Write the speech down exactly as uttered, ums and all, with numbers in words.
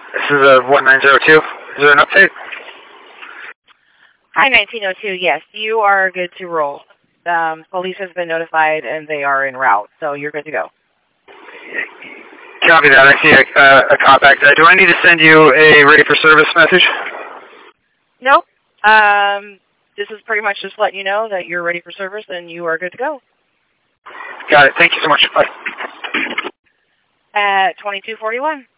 This is a one nine zero two. Is there an update? Hi, nineteen oh two. Yes, you are good to roll. Um, police has been notified, and they are en route, so you're good to go. Copy that. I see a, uh, a compact. Uh, do I need to send you a ready for service message? Nope. Um, this is pretty much just letting you know that you're ready for service, and you are good to go. Got it. Thank you so much. Bye. At twenty-two forty-one.